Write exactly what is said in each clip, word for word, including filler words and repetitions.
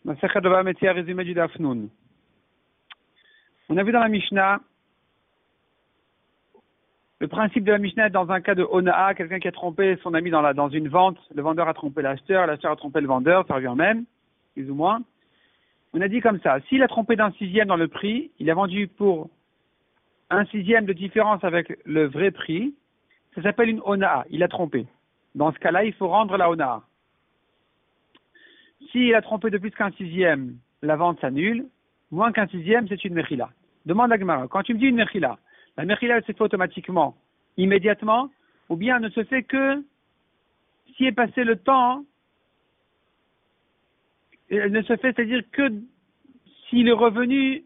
Masechet Bava Metzia, résumé du Daf Nun. On a vu dans la Mishnah, le principe de la Mishnah est dans un cas de Ona'a, quelqu'un qui a trompé son ami dans, la, dans une vente, le vendeur a trompé l'acheteur, l'acheteur a trompé le vendeur, ça revient même, plus ou moins. On a dit comme ça, s'il a trompé d'un sixième dans le prix, il a vendu pour un sixième de différence avec le vrai prix, ça s'appelle une Ona'a, il a trompé. Dans ce cas-là, il faut rendre la Ona'a. S'il a trompé de plus qu'un sixième, la vente s'annule. Moins qu'un sixième, c'est une mechila. Demande à Gemara, quand tu me dis une mechila, la mechila elle se fait automatiquement, immédiatement, ou bien elle ne se fait que si est passé le temps, elle ne se fait, c'est-à-dire que s'il est revenu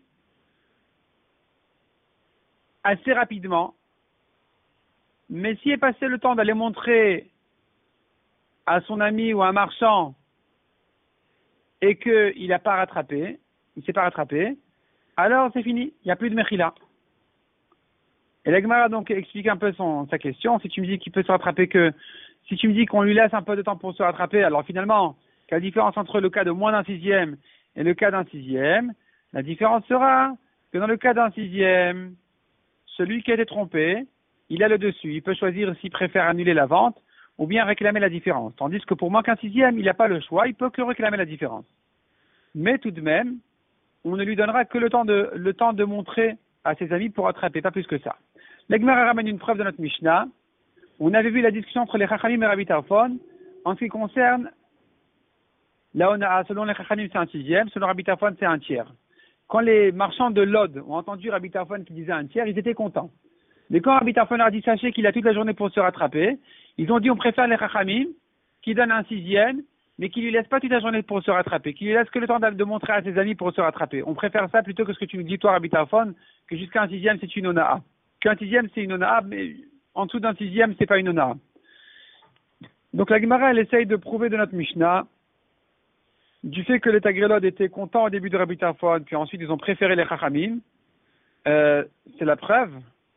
assez rapidement, mais si est passé le temps d'aller montrer à son ami ou à un marchand et qu'il n'a pas rattrapé, il ne s'est pas rattrapé, alors c'est fini, il n'y a plus de mechila. Et la Gemara donc explique un peu son, sa question. Si tu me dis qu'il peut se rattraper que, si tu me dis qu'on lui laisse un peu de temps pour se rattraper, alors finalement, quelle différence entre le cas de moins d'un sixième et le cas d'un sixième? La différence sera que dans le cas d'un sixième, celui qui a été trompé, il a le dessus, il peut choisir s'il préfère annuler la vente ou bien réclamer la différence. Tandis que pour moins qu'un sixième, il n'a pas le choix, il peut que réclamer la différence. Mais tout de même, on ne lui donnera que le temps de, le temps de montrer à ses amis pour rattraper, pas plus que ça. La Gemara ramène une preuve de notre Mishnah. On avait vu la discussion entre les Chachamim et Rabbi Tarfon en ce qui concerne la Ona'a. Selon les Chachamim, c'est un sixième, selon Rabbi Tarfon, c'est un tiers. Quand les marchands de Lod ont entendu Rabbi Tarfon qui disait un tiers, ils étaient contents. Mais quand Rabbi Tarfon leur a dit, sachez qu'il a toute la journée pour se rattraper, ils ont dit, on préfère les Chachamim qui donnent un sixième, mais qui lui laissent pas toute la journée pour se rattraper, qui lui laissent que le temps de montrer à ses amis pour se rattraper. On préfère ça plutôt que ce que tu nous dis, toi, Rabbi Tarfon, que jusqu'à un sixième, c'est une Ona'a. Qu'un sixième, c'est une Ona'a, mais en dessous d'un sixième, c'est pas une Ona'a. Donc la Gemara, elle essaye de prouver de notre Mishnah, du fait que les Tagrelod étaient contents au début de Rabbi Tarfon, puis ensuite ils ont préféré les Chachamim. Euh, c'est la preuve.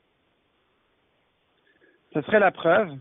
Ce serait la preuve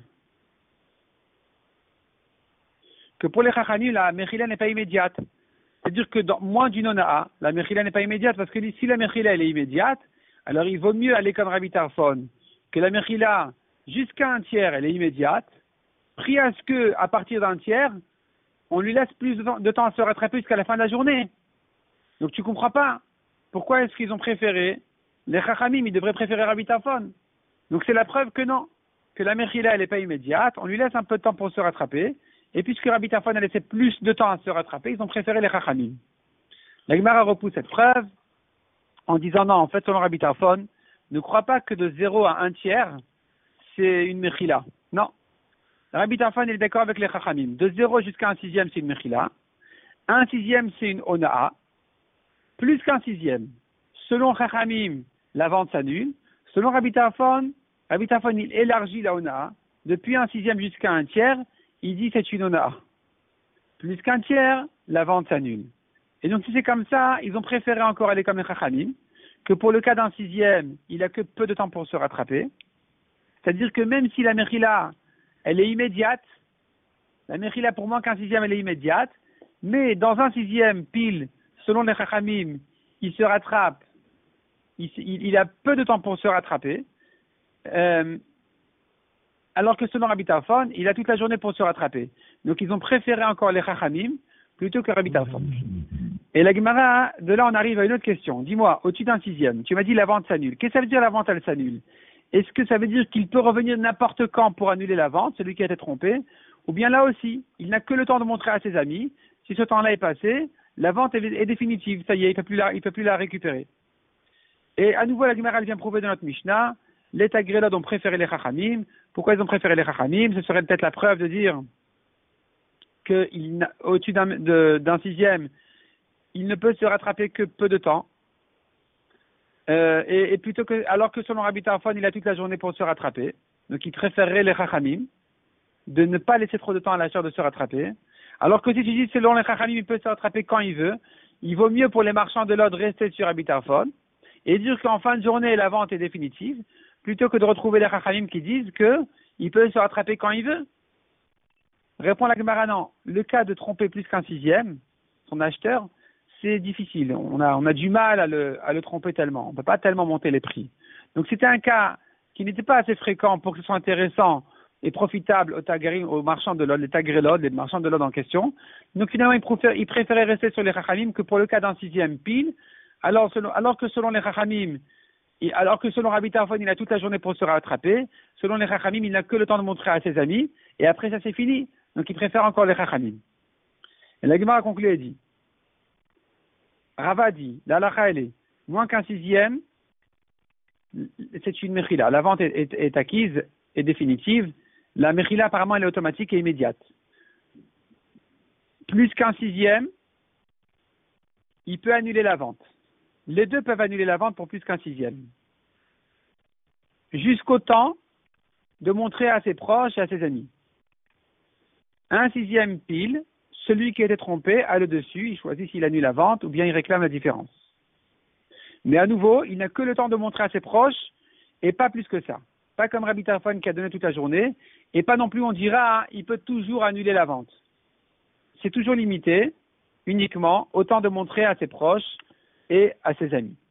que pour les Chachamim, la Mechila n'est pas immédiate. C'est-à-dire que dans moins d'une Ona'a, la Mechila n'est pas immédiate, parce que si la Mechila elle est immédiate, alors il vaut mieux aller comme Rabbi Tarfon, que la Mechila, jusqu'à un tiers, elle est immédiate, pris à ce que, à partir d'un tiers, on lui laisse plus de temps, de temps à se rattraper jusqu'à la fin de la journée. Donc tu comprends pas pourquoi est-ce qu'ils ont préféré les Chachamim, ils devraient préférer Rabbi Tarfon. Donc c'est la preuve que non, que la Mechila elle n'est pas immédiate, on lui laisse un peu de temps pour se rattraper, et puisque Rabbi Tarfon a laissé plus de temps à se rattraper, ils ont préféré les Chachamim. La Gemara repousse cette preuve en disant non, en fait selon Rabbi Tarfon, ne crois pas que de zéro à un tiers, c'est une Mechila. Non. Rabbi Tarfon est d'accord avec les Chachamim. De zéro jusqu'à un sixième, c'est une Mechila. Un sixième, c'est une Ona'a. Plus qu'un sixième. Selon Chachamim, la vente s'annule. Selon Rabbi Tarfon, Rabbi Tarfon, il élargit la Ona'a. Depuis un sixième jusqu'à un tiers, il dit c'est une Ona'a. Plus qu'un tiers, la vente s'annule. Et donc si c'est comme ça, ils ont préféré encore aller comme les Chachamim, que pour le cas d'un sixième, il a que peu de temps pour se rattraper. C'est-à-dire que même si la Mechila, elle est immédiate, la Mechila pour moins qu'un sixième, elle est immédiate, mais dans un sixième, pile, selon les Chachamim, il se rattrape, il, il, il a peu de temps pour se rattraper, euh, alors que selon Rabbi Tarfon, il a toute la journée pour se rattraper. Donc ils ont préféré encore les Chachamim plutôt que Rabbi Tarfon. Et la Gemara, de là on arrive à une autre question. Dis-moi, au-dessus d'un sixième, tu m'as dit la vente s'annule. Qu'est-ce que ça veut dire la vente elle s'annule? Est-ce que ça veut dire qu'il peut revenir n'importe quand pour annuler la vente, celui qui a été trompé? Ou bien là aussi, il n'a que le temps de montrer à ses amis, si ce temps-là est passé, la vente est, est définitive, ça y est, il ne peut plus la, il peut plus la récupérer. Et à nouveau, la Gemara vient prouver de notre Mishnah, les Tagrelod ont préféré les Chachamim. Pourquoi ils ont préféré les Chachamim? Ce serait peut-être la preuve de dire qu'au-dessus d'un, de, d'un sixième, il ne peut se rattraper que peu de temps. Euh, et, et plutôt que, alors que selon Rabbi Tarfon, il a toute la journée pour se rattraper. Donc il préférerait les Chachamim, de ne pas laisser trop de temps à l'acheteur de se rattraper. Alors que si tu dis selon les Chachamim, il peut se rattraper quand il veut, il vaut mieux pour les marchands de l'ordre rester sur Rabbi Tarfon et dire qu'en fin de journée, la vente est définitive, plutôt que de retrouver les Chachamim qui disent qu'il peut se rattraper quand il veut. Répond la Gemara, non. Le cas de tromper plus qu'un sixième, son acheteur, c'est difficile. On a, on a du mal à le, à le tromper tellement. On ne peut pas tellement monter les prix. Donc c'était un cas qui n'était pas assez fréquent pour que ce soit intéressant et profitable aux, tagarim, aux marchands de l'ode, les tagrélod, les marchands de l'ode en question. Donc finalement, ils préféraient, ils préféraient rester sur les chachamim que pour le cas d'un sixième pile. Alors, selon, alors que selon les chachamim, alors que selon Rabbi Tarfon, il a toute la journée pour se rattraper, selon les chachamim, il n'a que le temps de montrer à ses amis, et après ça c'est fini. Donc il préfère encore les chachamim. Et la Gemara a conclu et dit, Rava dit, la halakha elle est, moins qu'un sixième, c'est une mechila. La vente est, est, est acquise et définitive. La mechila apparemment elle est automatique et immédiate. Plus qu'un sixième, il peut annuler la vente. Les deux peuvent annuler la vente pour plus qu'un sixième. Jusqu'au temps de montrer à ses proches et à ses amis. Un sixième pile, celui qui a été trompé a le dessus, il choisit s'il annule la vente ou bien il réclame la différence. Mais à nouveau, il n'a que le temps de montrer à ses proches et pas plus que ça. Pas comme Rabbi Tarfon qui a donné toute la journée et pas non plus on dira hein, il peut toujours annuler la vente. C'est toujours limité uniquement au temps de montrer à ses proches et à ses amis.